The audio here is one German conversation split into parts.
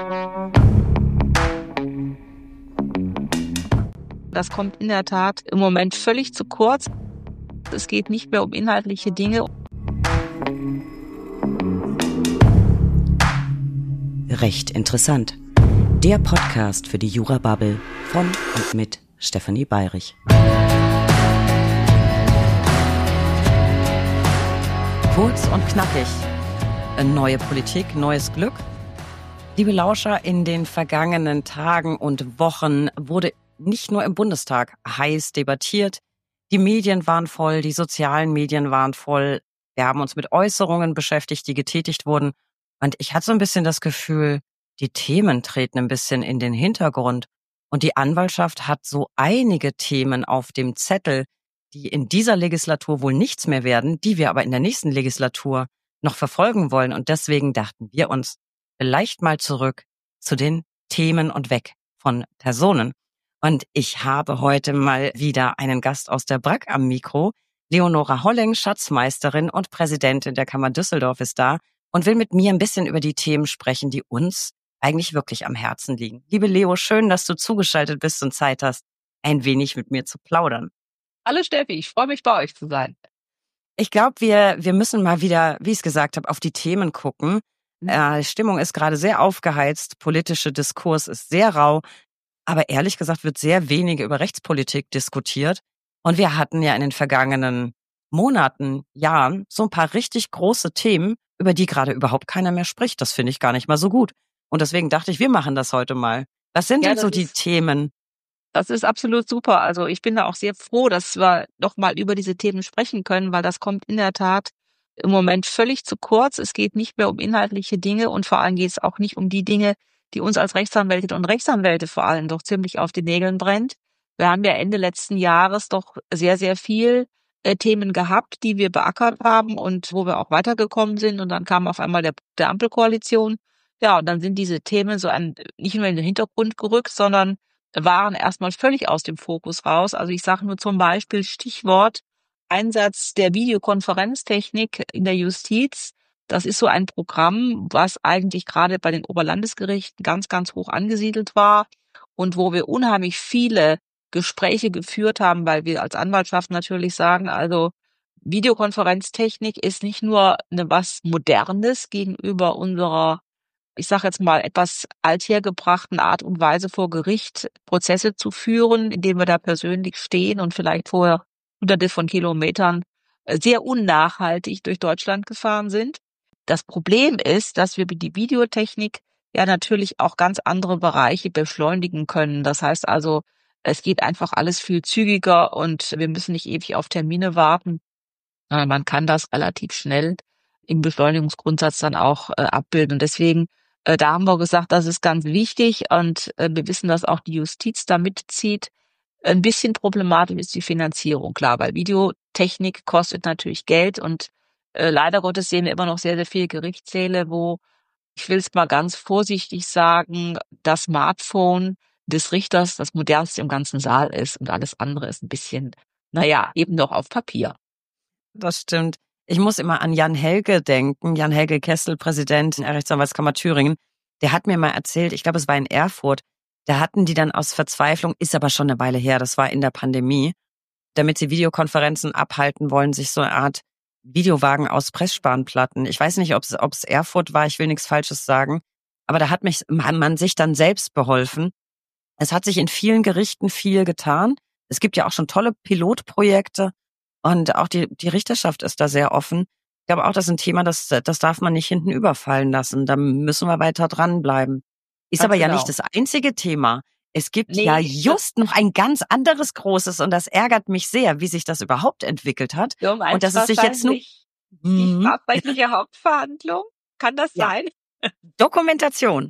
Das kommt in der Tat im Moment völlig zu kurz. Es geht nicht mehr um inhaltliche Dinge. Recht interessant. Der Podcast für die Jura-Bubble von und mit Stefanie Bayrich. Kurz und knackig. Neue Politik, neues Glück. Liebe Lauscher, in den vergangenen Tagen und Wochen wurde nicht nur im Bundestag heiß debattiert. Die Medien waren voll, die sozialen Medien waren voll. Wir haben uns mit Äußerungen beschäftigt, die getätigt wurden. Und ich hatte so ein bisschen das Gefühl, die Themen treten ein bisschen in den Hintergrund. Und die Anwaltschaft hat so einige Themen auf dem Zettel, die in dieser Legislatur wohl nichts mehr werden, die wir aber in der nächsten Legislatur noch verfolgen wollen. Und deswegen dachten wir uns vielleicht mal zurück zu den Themen und weg von Personen. Und ich habe heute mal wieder einen Gast aus der BRAG am Mikro. Leonora Holling, Schatzmeisterin und Präsidentin der Kammer Düsseldorf, ist da und will mit mir ein bisschen über die Themen sprechen, die uns eigentlich wirklich am Herzen liegen. Liebe Leo, schön, dass du zugeschaltet bist und Zeit hast, ein wenig mit mir zu plaudern. Hallo Steffi, ich freue mich, bei euch zu sein. Ich glaube, wir müssen mal wieder, wie ich es gesagt habe, auf die Themen gucken. Stimmung ist gerade sehr aufgeheizt, politischer Diskurs ist sehr rau. Aber ehrlich gesagt wird sehr wenig über Rechtspolitik diskutiert. Und wir hatten ja in den vergangenen Monaten, Jahren so ein paar richtig große Themen, über die gerade überhaupt keiner mehr spricht. Das finde ich gar nicht mal so gut. Und deswegen dachte ich, wir machen das heute mal. Was sind denn so die Themen? Das ist absolut super. Also ich bin da auch sehr froh, dass wir noch mal über diese Themen sprechen können, weil das kommt in der Tat im Moment völlig zu kurz. Es geht nicht mehr um inhaltliche Dinge und vor allem geht es auch nicht um die Dinge, die uns als Rechtsanwältinnen und Rechtsanwälte vor allem doch ziemlich auf den Nägeln brennt. Wir haben ja Ende letzten Jahres doch sehr, sehr viel Themen gehabt, die wir beackert haben und wo wir auch weitergekommen sind. Und dann kam auf einmal der Ampelkoalition. Ja, und dann sind diese Themen nicht nur in den Hintergrund gerückt, sondern waren erstmal völlig aus dem Fokus raus. Also ich sage nur zum Beispiel Stichwort Einsatz der Videokonferenztechnik in der Justiz. Das ist so ein Programm, was eigentlich gerade bei den Oberlandesgerichten ganz, ganz hoch angesiedelt war und wo wir unheimlich viele Gespräche geführt haben, weil wir als Anwaltschaft natürlich sagen, also Videokonferenztechnik ist nicht nur was Modernes gegenüber unserer, ich sage jetzt mal, etwas althergebrachten Art und Weise vor Gericht Prozesse zu führen, indem wir da persönlich stehen und vielleicht vorher Hunderte von Kilometern sehr unnachhaltig durch Deutschland gefahren sind. Das Problem ist, dass wir mit die Videotechnik ja natürlich auch ganz andere Bereiche beschleunigen können. Das heißt also, es geht einfach alles viel zügiger und wir müssen nicht ewig auf Termine warten. Man kann das relativ schnell im Beschleunigungsgrundsatz dann auch abbilden. Und deswegen, da haben wir gesagt, das ist ganz wichtig und wir wissen, dass auch die Justiz da mitzieht. Ein bisschen problematisch ist die Finanzierung, klar, weil Videotechnik kostet natürlich Geld und leider Gottes sehen wir immer noch sehr, sehr viele Gerichtssäle, wo, ich will es mal ganz vorsichtig sagen, das Smartphone des Richters das modernste im ganzen Saal ist und alles andere ist ein bisschen, eben noch auf Papier. Das stimmt. Ich muss immer an Jan Helge denken. Jan Helge Kessel, Präsident der Rechtsanwaltskammer Thüringen. Der hat mir mal erzählt, ich glaube, es war in Erfurt, da hatten die dann aus Verzweiflung, ist aber schon eine Weile her, das war in der Pandemie, damit sie Videokonferenzen abhalten wollen, sich so eine Art Videowagen aus Pressspanplatten. Ich weiß nicht, ob es Erfurt war, ich will nichts Falsches sagen, aber da hat man sich dann selbst beholfen. Es hat sich in vielen Gerichten viel getan. Es gibt ja auch schon tolle Pilotprojekte und auch die Richterschaft ist da sehr offen. Ich glaube auch, das ist ein Thema, das darf man nicht hinten überfallen lassen. Da müssen wir weiter dranbleiben. Ist Ganz aber ja genau. nicht das einzige Thema. Es gibt ja just noch ein ganz anderes großes und das ärgert mich sehr, wie sich das überhaupt entwickelt hat. Und dass es sich jetzt nur die strafrechtliche Hauptverhandlung, kann das sein? Dokumentation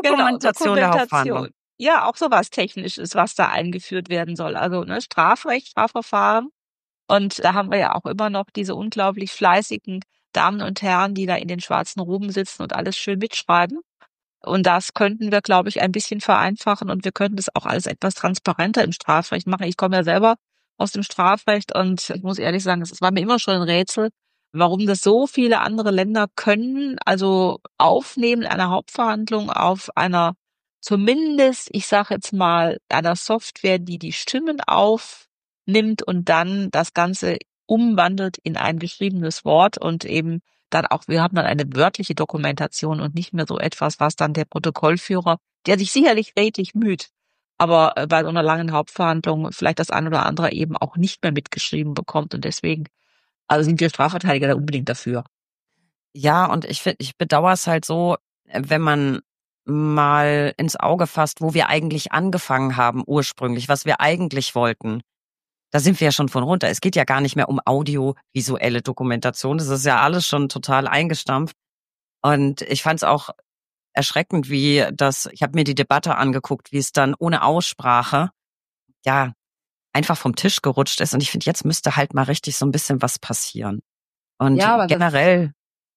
der Hauptverhandlung. Ja, auch sowas Technisches, was da eingeführt werden soll. Also Strafrecht, Strafverfahren. Und da haben wir ja auch immer noch diese unglaublich fleißigen Damen und Herren, die da in den schwarzen Roben sitzen und alles schön mitschreiben. Und das könnten wir, glaube ich, ein bisschen vereinfachen und wir könnten das auch alles etwas transparenter im Strafrecht machen. Ich komme ja selber aus dem Strafrecht und ich muss ehrlich sagen, es war mir immer schon ein Rätsel, warum das so viele andere Länder können, also aufnehmen in einer Hauptverhandlung auf einer, zumindest, ich sage jetzt mal, einer Software, die die Stimmen aufnimmt und dann das Ganze umwandelt in ein geschriebenes Wort und eben dann auch, wir haben dann eine wörtliche Dokumentation und nicht mehr so etwas, was dann der Protokollführer, der sich sicherlich redlich müht, aber bei so einer langen Hauptverhandlung vielleicht das ein oder andere eben auch nicht mehr mitgeschrieben bekommt und deswegen, also sind wir Strafverteidiger da unbedingt dafür. Ja, und ich bedauere es halt so, wenn man mal ins Auge fasst, wo wir eigentlich angefangen haben ursprünglich, was wir eigentlich wollten. Da sind wir ja schon von runter. Es geht ja gar nicht mehr um audiovisuelle Dokumentation. Das ist ja alles schon total eingestampft. Und ich fand es auch erschreckend, ich habe mir die Debatte angeguckt, wie es dann ohne Aussprache, ja, einfach vom Tisch gerutscht ist. Und ich finde, jetzt müsste halt mal richtig so ein bisschen was passieren. Und Ja, aber generell,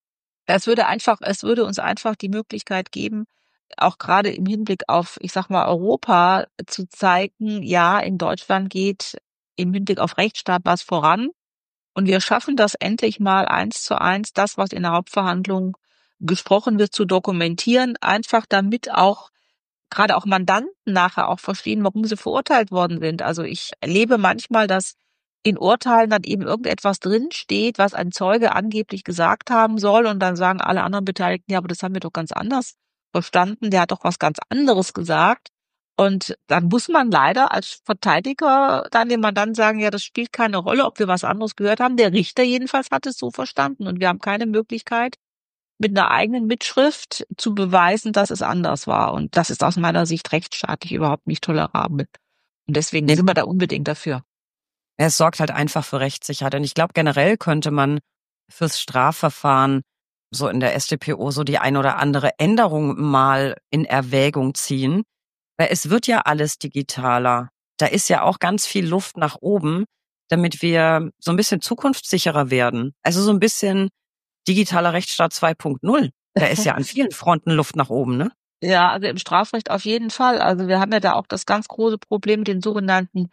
es würde uns einfach die Möglichkeit geben, auch gerade im Hinblick auf, ich sag mal, Europa zu zeigen, ja, in Deutschland geht im Hinblick auf Rechtsstaat was voran. Und wir schaffen das endlich mal 1:1, das, was in der Hauptverhandlung gesprochen wird, zu dokumentieren, einfach damit auch gerade auch Mandanten nachher auch verstehen, warum sie verurteilt worden sind. Also ich erlebe manchmal, dass in Urteilen dann eben irgendetwas drinsteht, was ein Zeuge angeblich gesagt haben soll, und dann sagen alle anderen Beteiligten, ja, aber das haben wir doch ganz anders verstanden, der hat doch was ganz anderes gesagt. Und dann muss man leider als Verteidiger dann dem Mandanten sagen, ja, das spielt keine Rolle, ob wir was anderes gehört haben. Der Richter jedenfalls hat es so verstanden und wir haben keine Möglichkeit, mit einer eigenen Mitschrift zu beweisen, dass es anders war. Und das ist aus meiner Sicht rechtsstaatlich überhaupt nicht tolerabel. Und deswegen nee, sind wir da unbedingt dafür. es sorgt halt einfach für Rechtssicherheit. Und ich glaube, generell könnte man fürs Strafverfahren so in der StPO so die ein oder andere Änderung mal in Erwägung ziehen. Weil es wird ja alles digitaler. Da ist ja auch ganz viel Luft nach oben, damit wir so ein bisschen zukunftssicherer werden. Also so ein bisschen digitaler Rechtsstaat 2.0. Da ist ja an vielen Fronten Luft nach oben, ne? Ja, also im Strafrecht auf jeden Fall. Also wir haben ja da auch das ganz große Problem mit den sogenannten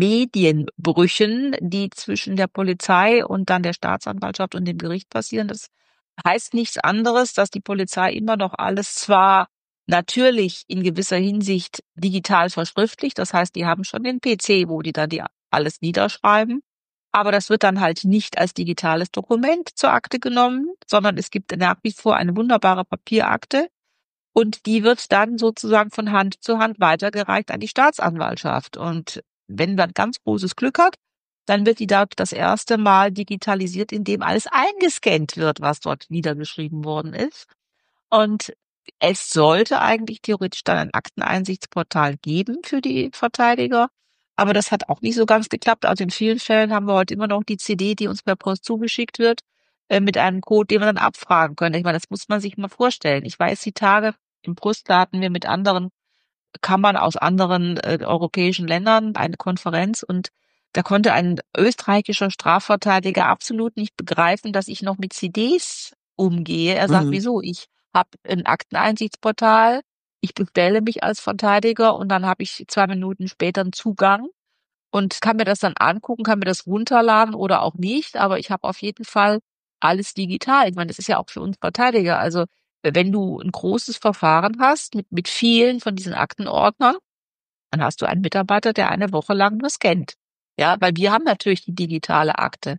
Medienbrüchen, die zwischen der Polizei und dann der Staatsanwaltschaft und dem Gericht passieren. Das heißt nichts anderes, dass die Polizei immer noch alles zwar natürlich in gewisser Hinsicht digital verschriftlicht, das heißt, die haben schon den PC, wo die dann die alles niederschreiben, aber das wird dann halt nicht als digitales Dokument zur Akte genommen, sondern es gibt nach wie vor eine wunderbare Papierakte, und die wird dann sozusagen von Hand zu Hand weitergereicht an die Staatsanwaltschaft. Und wenn man ganz großes Glück hat, dann wird die dort das erste Mal digitalisiert, indem alles eingescannt wird, was dort niedergeschrieben worden ist. Und es sollte eigentlich theoretisch dann ein Akteneinsichtsportal geben für die Verteidiger. Aber das hat auch nicht so ganz geklappt. Also in vielen Fällen haben wir heute immer noch die CD, die uns per Post zugeschickt wird, mit einem Code, den wir dann abfragen können. Ich meine, das muss man sich mal vorstellen. Ich weiß, die Tage im Brüssel hatten wir mit anderen Kammern aus anderen europäischen Ländern eine Konferenz, und da konnte ein österreichischer Strafverteidiger absolut nicht begreifen, dass ich noch mit CDs umgehe. Er sagt, Mhm. wieso? Ich habe ein Akteneinsichtsportal, ich bestelle mich als Verteidiger und dann habe ich 2 Minuten später einen Zugang und kann mir das dann angucken, kann mir das runterladen oder auch nicht, aber ich habe auf jeden Fall alles digital. Ich meine, das ist ja auch für uns Verteidiger. Also wenn du ein großes Verfahren hast mit vielen von diesen Aktenordnern, dann hast du einen Mitarbeiter, der eine Woche lang nur scannt. Ja, weil wir haben natürlich die digitale Akte.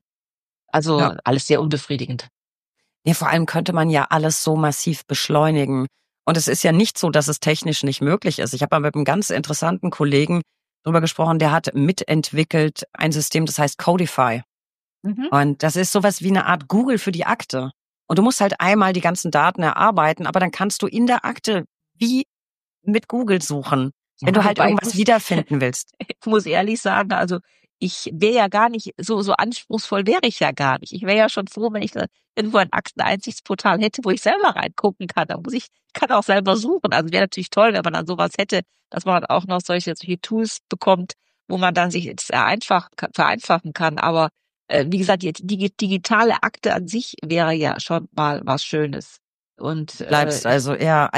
Ja. Also alles sehr unbefriedigend. Ja, vor allem könnte man ja alles so massiv beschleunigen. Und es ist ja nicht so, dass es technisch nicht möglich ist. Ich habe mal mit einem ganz interessanten Kollegen drüber gesprochen, der hat mitentwickelt ein System, das heißt Codify. Mhm. Und das ist sowas wie eine Art Google für die Akte. Und du musst halt einmal die ganzen Daten erarbeiten, aber dann kannst du in der Akte wie mit Google suchen, wenn Ja, du halt wobei irgendwas wiederfinden willst. ich muss ehrlich sagen, also ich wäre ja gar nicht, so anspruchsvoll wäre ich ja gar nicht. Ich wäre ja schon froh, wenn ich da irgendwo ein Akteneinsichtsportal hätte, wo ich selber reingucken kann. Kann auch selber suchen. Also wäre natürlich toll, wenn man dann sowas hätte, dass man auch noch solche Tools bekommt, wo man dann sich jetzt vereinfachen kann. Aber wie gesagt, die digitale Akte an sich wäre ja schon mal was Schönes. Und Du bleibst also eher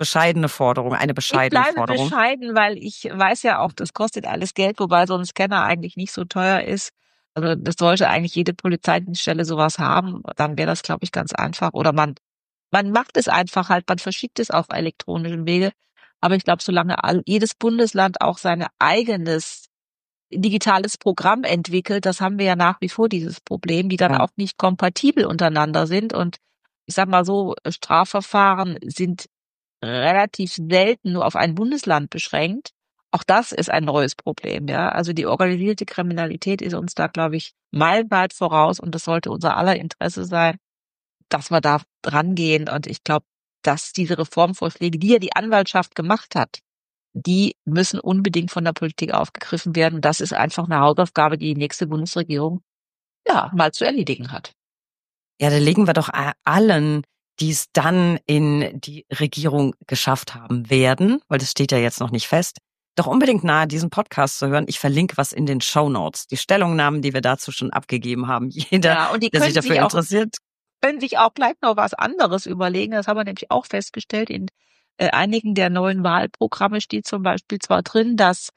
eine ich bescheidene bleibe Forderung. bescheiden, weil ich weiß ja auch, das kostet alles Geld, wobei so ein Scanner eigentlich nicht so teuer ist. Also das sollte eigentlich jede Polizeidienststelle sowas haben. Dann wäre das, glaube ich, ganz einfach. Oder man macht es einfach halt, man verschickt es auf elektronischen Wege. Aber ich glaube, solange jedes Bundesland auch sein eigenes digitales Programm entwickelt, das haben wir ja nach wie vor dieses Problem, die dann Ja. auch nicht kompatibel untereinander sind. Und ich sag mal so, Strafverfahren sind relativ selten nur auf ein Bundesland beschränkt. Auch das ist ein neues Problem, ja. Also die organisierte Kriminalität ist uns da, glaube ich, meilenweit voraus und das sollte unser aller Interesse sein, dass wir da drangehen. Und ich glaube, dass diese Reformvorschläge, die ja die Anwaltschaft gemacht hat, die müssen unbedingt von der Politik aufgegriffen werden. Das ist einfach eine Hausaufgabe, die die nächste Bundesregierung ja mal zu erledigen hat. Ja, da legen wir doch allen, die es dann in die Regierung geschafft haben werden, weil das steht ja jetzt noch nicht fest, doch unbedingt nahe, diesen Podcast zu hören. Ich verlinke was in den Shownotes. Die Stellungnahmen, die wir dazu schon abgegeben haben. Jeder, Ja, und die der sich dafür interessiert. können sich auch gleich noch was anderes überlegen. Das haben wir nämlich auch festgestellt. In einigen der neuen Wahlprogramme steht zum Beispiel zwar drin, dass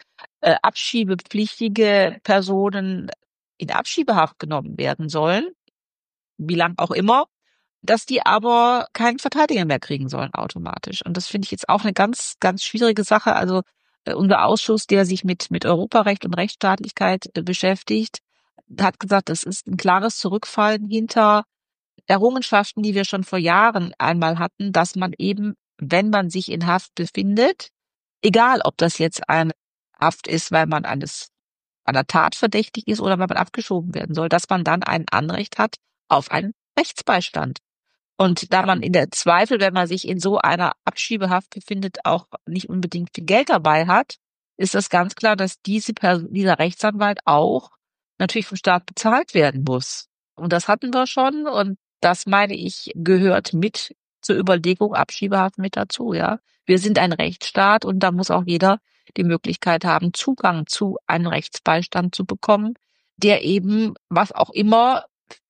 abschiebepflichtige Personen in Abschiebehaft genommen werden sollen, wie lang auch immer, dass die aber keinen Verteidiger mehr kriegen sollen automatisch. Und das finde ich jetzt auch eine ganz, ganz schwierige Sache. Also unser Ausschuss, der sich mit Europarecht und Rechtsstaatlichkeit beschäftigt, hat gesagt, das ist ein klares Zurückfallen hinter Errungenschaften, die wir schon vor Jahren einmal hatten, dass man eben, wenn man sich in Haft befindet, egal ob das jetzt eine Haft ist, weil man einer Tat verdächtig ist oder weil man abgeschoben werden soll, dass man dann ein Anrecht hat auf einen Rechtsbeistand. Und da man in der Zweifel, wenn man sich in so einer Abschiebehaft befindet, auch nicht unbedingt viel Geld dabei hat, ist das ganz klar, dass dieser Rechtsanwalt auch natürlich vom Staat bezahlt werden muss. Und das hatten wir schon. Und das, meine ich, gehört mit zur Überlegung Abschiebehaft mit dazu, ja. Wir sind ein Rechtsstaat und da muss auch jeder die Möglichkeit haben, Zugang zu einem Rechtsbeistand zu bekommen, der eben, was auch immer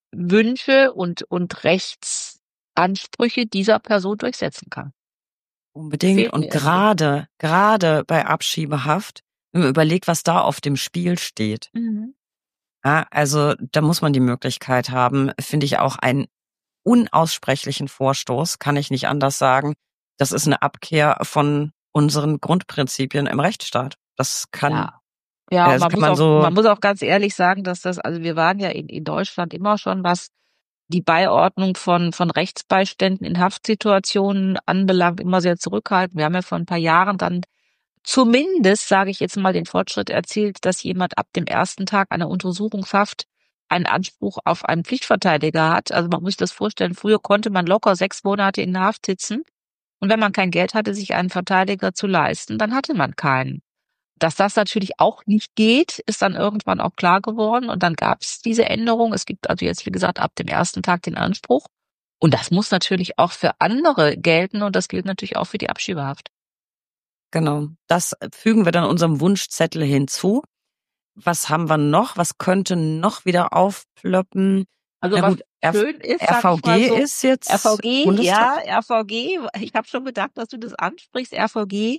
Wünsche und Rechtsansprüche dieser Person durchsetzen kann. Unbedingt. Fehlt Und mir irgendwie. gerade bei Abschiebehaft, wenn man überlegt, was da auf dem Spiel steht. Mhm. Ja, also da muss man die Möglichkeit haben, finde ich auch einen unaussprechlichen Vorstoß, kann ich nicht anders sagen. Das ist eine Abkehr von unseren Grundprinzipien im Rechtsstaat. Ja. Ja, und das kann man so, man muss auch ganz ehrlich sagen, dass also wir waren ja in Deutschland immer schon, was die Beiordnung von Rechtsbeiständen in Haftsituationen anbelangt, immer sehr zurückhaltend. Wir haben ja vor ein paar Jahren dann zumindest, sage ich jetzt mal, den Fortschritt erzielt, dass jemand ab dem ersten Tag einer Untersuchungshaft einen Anspruch auf einen Pflichtverteidiger hat. Also man muss sich das vorstellen, früher konnte man locker 6 Monate in der Haft sitzen und wenn man kein Geld hatte, sich einen Verteidiger zu leisten, dann hatte man keinen. Dass das natürlich auch nicht geht, ist dann irgendwann auch klar geworden und dann gab es diese Änderung. Es gibt also jetzt, wie gesagt, ab dem ersten Tag den Anspruch. Und das muss natürlich auch für andere gelten und das gilt natürlich auch für die Abschiebehaft. genau, das fügen wir dann unserem Wunschzettel hinzu. Was haben wir noch? Was könnte noch wieder aufploppen? Also Na was gut, schön ist, sag ich mal RVG so, ist jetzt RVG, Bundestag. ja, RVG, ich habe schon gedacht, dass du das ansprichst. RVG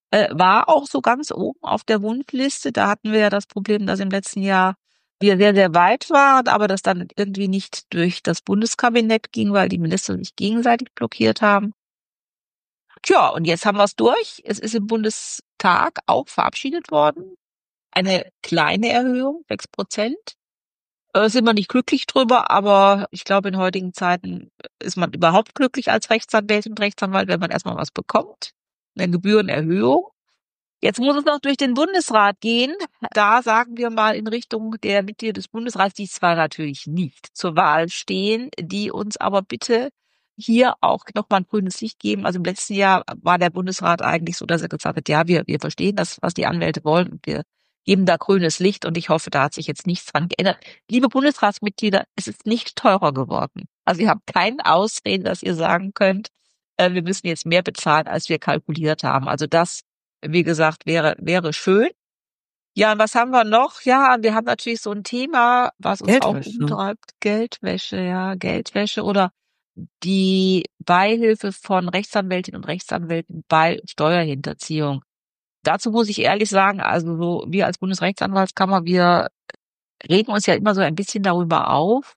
war auch so ganz oben auf der Wunschliste. Da hatten wir ja das Problem, dass im letzten Jahr wir sehr, sehr weit waren, aber das dann irgendwie nicht durch das Bundeskabinett ging, weil die Minister sich gegenseitig blockiert haben. Tja, und jetzt haben wir es durch. Es ist im Bundestag auch verabschiedet worden. Eine kleine Erhöhung, 6%. Sind wir nicht glücklich drüber, aber ich glaube, in heutigen Zeiten ist man überhaupt glücklich als Rechtsanwältin und Rechtsanwalt, wenn man erstmal was bekommt. Eine Gebührenerhöhung. Jetzt muss es noch durch den Bundesrat gehen. Da sagen wir mal in Richtung der Mitglieder des Bundesrats, die zwar natürlich nicht zur Wahl stehen, die uns aber bitte hier auch nochmal ein grünes Licht geben. Also im letzten Jahr war der Bundesrat eigentlich so, dass er gesagt hat, ja, wir verstehen das, was die Anwälte wollen und wir geben da grünes Licht und ich hoffe, da hat sich jetzt nichts dran geändert. Liebe Bundesratsmitglieder, es ist nicht teurer geworden. Also ihr habt keine Ausrede, dass ihr sagen könnt, wir müssen jetzt mehr bezahlen, als wir kalkuliert haben. Also das, wie gesagt, wäre schön. Ja, und was haben wir noch? Ja, wir haben natürlich so ein Thema, was uns auch Geldwäsche. umtreibt. Geldwäsche, ja, Geldwäsche oder die Beihilfe von Rechtsanwältinnen und Rechtsanwälten bei Steuerhinterziehung. Dazu muss ich ehrlich sagen, also so wir als Bundesrechtsanwaltskammer, wir regen uns ja immer so ein bisschen darüber auf,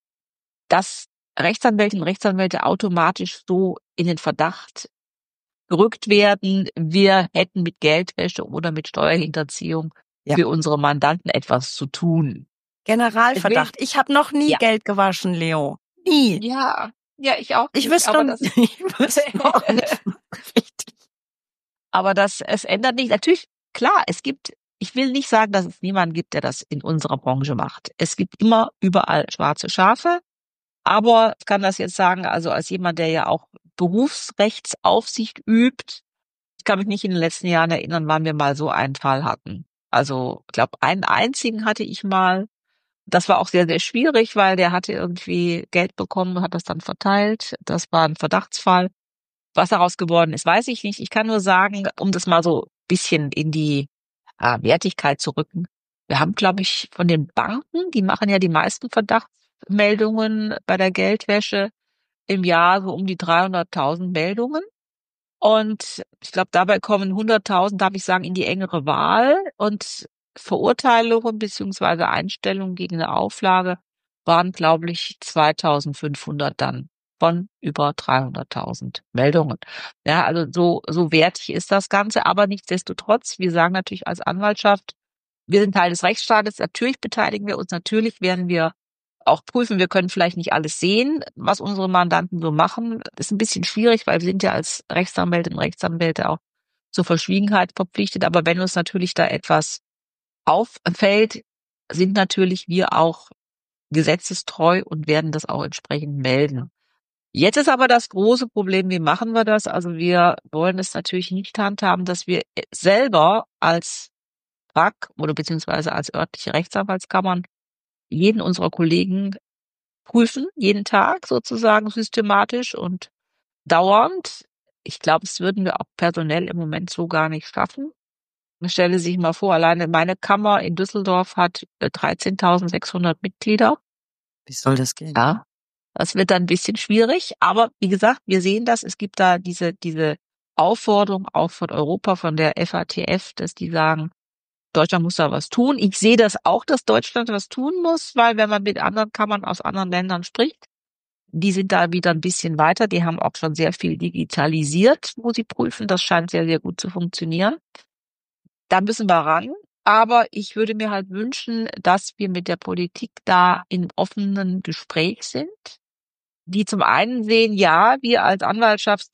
dass Rechtsanwältinnen und Rechtsanwälte automatisch so in den Verdacht gerückt werden, wir hätten mit Geldwäsche oder mit Steuerhinterziehung Ja. für unsere Mandanten etwas zu tun. Generalverdacht. Ich habe noch nie Ja. Geld gewaschen, Leo. Nie. Ja, ich auch Ich nicht, wüsste auch nicht. Richtig. aber es ändert nicht. Natürlich, klar, ich will nicht sagen, dass es niemanden gibt, der das in unserer Branche macht. Es gibt immer überall schwarze Schafe, aber ich kann das jetzt sagen, also als jemand, der ja auch Berufsrechtsaufsicht übt, ich kann mich nicht in den letzten Jahren erinnern, wann wir mal so einen Fall hatten. Also, ich glaube, einen einzigen hatte ich mal. Das war auch sehr, sehr schwierig, weil der hatte irgendwie Geld bekommen, hat das dann verteilt. Das war ein Verdachtsfall. Was daraus geworden ist, weiß ich nicht. Ich kann nur sagen, um das mal so ein bisschen in die Wertigkeit zu rücken. Wir haben, glaube ich, von den Banken, die machen ja die meisten Verdachtsmeldungen bei der Geldwäsche im Jahr so um die 300.000 Meldungen. Und ich glaube, dabei kommen 100.000, darf ich sagen, in die engere Wahl. Und Verurteilungen beziehungsweise Einstellungen gegen eine Auflage waren, glaube ich, 2.500 dann von über 300.000 Meldungen. Ja, also so wertig ist das Ganze. Aber nichtsdestotrotz, wir sagen natürlich als Anwaltschaft, wir sind Teil des Rechtsstaates. Natürlich beteiligen wir uns. Natürlich werden wir auch prüfen. Wir können vielleicht nicht alles sehen, was unsere Mandanten so machen. Das ist ein bisschen schwierig, weil wir sind ja als Rechtsanwältinnen und Rechtsanwälte auch zur Verschwiegenheit verpflichtet. Aber wenn uns natürlich da etwas auffällt, sind natürlich wir auch gesetzestreu und werden das auch entsprechend melden. Jetzt ist aber das große Problem, wie machen wir das? Also wir wollen es natürlich nicht handhaben, dass wir selber als RAK oder beziehungsweise als örtliche Rechtsanwaltskammern jeden unserer Kollegen prüfen, jeden Tag sozusagen systematisch und dauernd. Ich glaube, das würden wir auch personell im Moment so gar nicht schaffen. Man stelle sich mal vor, alleine meine Kammer in Düsseldorf hat 13.600 Mitglieder. Wie soll das gehen? Ja, das wird dann ein bisschen schwierig. Aber wie gesagt, wir sehen das. Es gibt da diese Aufforderung auch von Europa, von der FATF, dass die sagen, Deutschland muss da was tun. Ich sehe das auch, dass Deutschland was tun muss, weil wenn man mit anderen Kammern aus anderen Ländern spricht, die sind da wieder ein bisschen weiter. Die haben auch schon sehr viel digitalisiert, wo sie prüfen. Das scheint sehr, sehr gut zu funktionieren. Da müssen wir ran. Aber ich würde mir halt wünschen, dass wir mit der Politik da in offenen Gespräch sind, die zum einen sehen, ja, wir als Anwaltschaft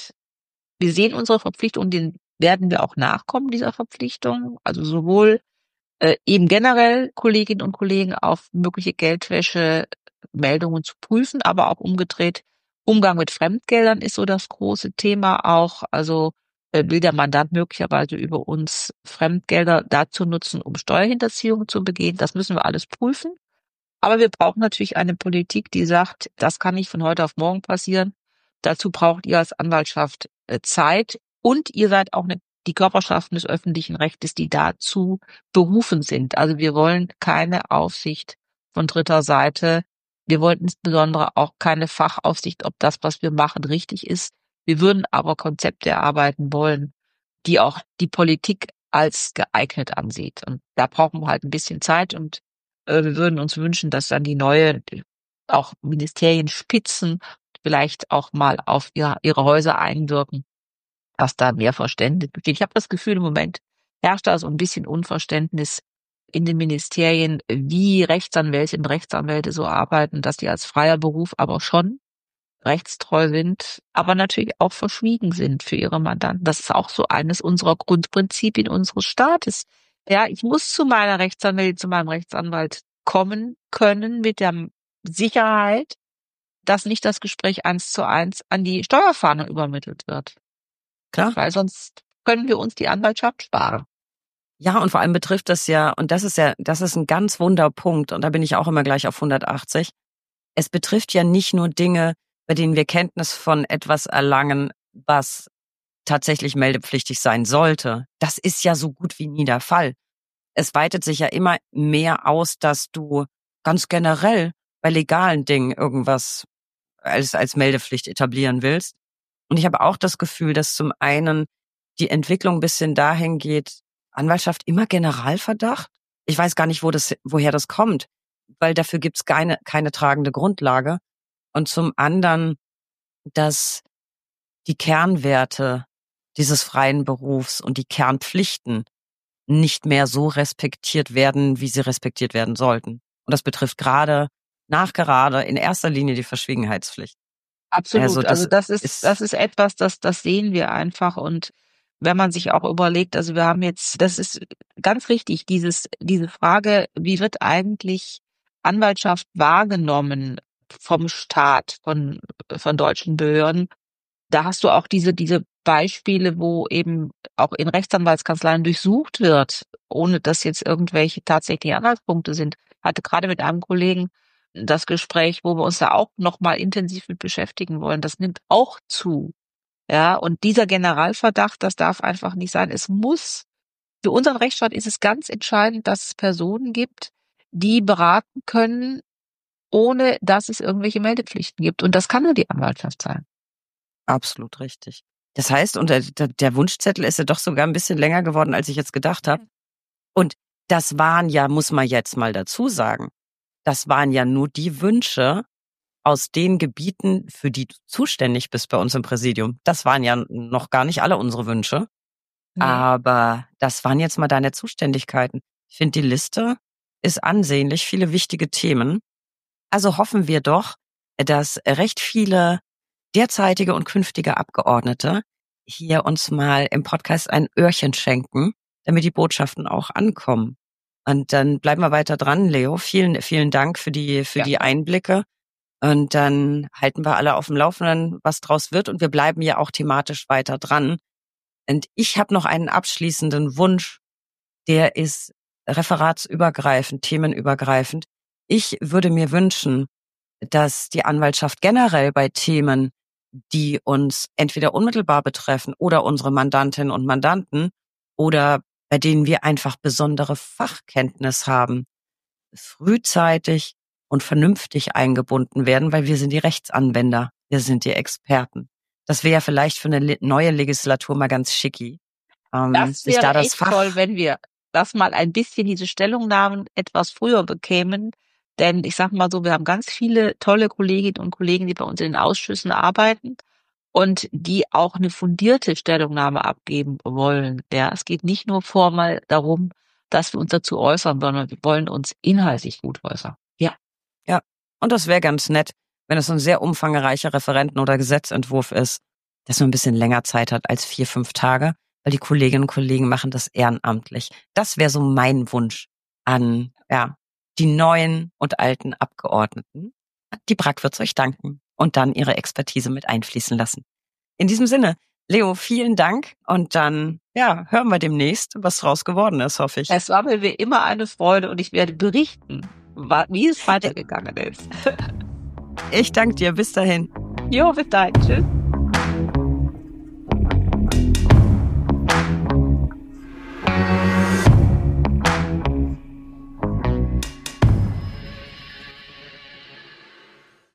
wir sehen unsere Verpflichtung und den werden wir auch nachkommen, dieser Verpflichtung. Also sowohl eben generell Kolleginnen und Kollegen auf mögliche Geldwäsche-Meldungen zu prüfen, aber auch umgedreht, Umgang mit Fremdgeldern ist so das große Thema auch. Also will der Mandant möglicherweise über uns Fremdgelder dazu nutzen, um Steuerhinterziehung zu begehen. Das müssen wir alles prüfen. Aber wir brauchen natürlich eine Politik, die sagt, das kann nicht von heute auf morgen passieren. Dazu braucht ihr als Anwaltschaft Zeit und ihr seid auch die Körperschaften des öffentlichen Rechtes, die dazu berufen sind. Also wir wollen keine Aufsicht von dritter Seite. Wir wollen insbesondere auch keine Fachaufsicht, ob das, was wir machen, richtig ist. Wir würden aber Konzepte erarbeiten wollen, die auch die Politik als geeignet ansieht. Und da brauchen wir halt ein bisschen Zeit und wir würden uns wünschen, dass dann auch Ministerienspitzen vielleicht auch mal auf ihre Häuser einwirken, dass da mehr Verständnis besteht. Ich habe das Gefühl, im Moment herrscht da so ein bisschen Unverständnis in den Ministerien, wie Rechtsanwältinnen und Rechtsanwälte so arbeiten, dass die als freier Beruf aber schon rechtstreu sind, aber natürlich auch verschwiegen sind für ihre Mandanten. Das ist auch so eines unserer Grundprinzipien unseres Staates. Ja, ich muss zu meiner Rechtsanwältin, zu meinem Rechtsanwalt kommen können mit der Sicherheit, dass nicht das Gespräch 1:1 an die Steuerfahndung übermittelt wird. Klar. Weil sonst können wir uns die Anwaltschaft sparen. Ja, und vor allem betrifft das ja, und das ist ein ganz wunder Punkt, und da bin ich auch immer gleich auf 180. Es betrifft ja nicht nur Dinge, bei denen wir Kenntnis von etwas erlangen, was tatsächlich meldepflichtig sein sollte. Das ist ja so gut wie nie der Fall. Es weitet sich ja immer mehr aus, dass du ganz generell bei legalen Dingen irgendwas als Meldepflicht etablieren willst. Und ich habe auch das Gefühl, dass zum einen die Entwicklung ein bisschen dahin geht, Anwaltschaft immer Generalverdacht. Ich weiß gar nicht, woher das kommt, weil dafür gibt's keine tragende Grundlage. Und zum anderen, dass die Kernwerte dieses freien Berufs und die Kernpflichten nicht mehr so respektiert werden, wie sie respektiert werden sollten. Und das betrifft gerade in erster Linie die Verschwiegenheitspflicht. Also Absolut. Also das ist etwas, das sehen wir einfach. Und wenn man sich auch überlegt, also wir haben jetzt, das ist ganz richtig, diese Frage, wie wird eigentlich Anwaltschaft wahrgenommen vom Staat, von deutschen Behörden? Da hast du auch diese Beispiele, wo eben auch in Rechtsanwaltskanzleien durchsucht wird, ohne dass jetzt irgendwelche tatsächlichen Anhaltspunkte sind. Hatte gerade mit einem Kollegen das Gespräch, wo wir uns da auch noch mal intensiv mit beschäftigen wollen. Das nimmt auch zu. Ja, und dieser Generalverdacht, das darf einfach nicht sein. Für unseren Rechtsstaat ist es ganz entscheidend, dass es Personen gibt, die beraten können, ohne dass es irgendwelche Meldepflichten gibt. Und das kann nur die Anwaltschaft sein. absolut richtig. Das heißt, und der Wunschzettel ist ja doch sogar ein bisschen länger geworden, als ich jetzt gedacht habe. Und das waren ja, muss man jetzt mal dazu sagen, das waren ja nur die Wünsche aus den Gebieten, für die du zuständig bist bei uns im Präsidium. Das waren ja noch gar nicht alle unsere Wünsche. Nee. Aber das waren jetzt mal deine Zuständigkeiten. Ich finde, die Liste ist ansehnlich, viele wichtige Themen. Also hoffen wir doch, dass recht viele derzeitige und künftige Abgeordnete hier uns mal im Podcast ein Öhrchen schenken, damit die Botschaften auch ankommen. Und dann bleiben wir weiter dran, Leo. Vielen, vielen Dank für die Einblicke. Und dann halten wir alle auf dem Laufenden, was draus wird. Und wir bleiben ja auch thematisch weiter dran. Und ich habe noch einen abschließenden Wunsch, der ist referatsübergreifend, themenübergreifend. Ich würde mir wünschen, dass die Anwaltschaft generell bei Themen, die uns entweder unmittelbar betreffen oder unsere Mandantinnen und Mandanten oder bei denen wir einfach besondere Fachkenntnis haben, frühzeitig und vernünftig eingebunden werden, weil wir sind die Rechtsanwender, wir sind die Experten. Das wäre vielleicht für eine neue Legislatur mal ganz schicki. Das sich wäre da das echt Fach toll, wenn wir das mal ein bisschen, diese Stellungnahmen etwas früher bekämen. Denn ich sag mal so, wir haben ganz viele tolle Kolleginnen und Kollegen, die bei uns in den Ausschüssen arbeiten und die auch eine fundierte Stellungnahme abgeben wollen. Ja, es geht nicht nur formal darum, dass wir uns dazu äußern, sondern wir wollen uns inhaltlich gut äußern. Ja. Ja, und das wäre ganz nett, wenn es so ein sehr umfangreicher Referenten- oder Gesetzentwurf ist, dass man ein bisschen länger Zeit hat als 4-5 Tage, weil die Kolleginnen und Kollegen machen das ehrenamtlich. Das wäre so mein Wunsch an die neuen und alten Abgeordneten. Die BRAG wird's euch danken und dann ihre Expertise mit einfließen lassen. In diesem Sinne, Leo, vielen Dank und dann hören wir demnächst, was draus geworden ist, hoffe ich. Es war mir wie immer eine Freude und ich werde berichten, wie es weitergegangen ist. Ich danke dir. Bis dahin. Jo, bis dahin. Tschüss.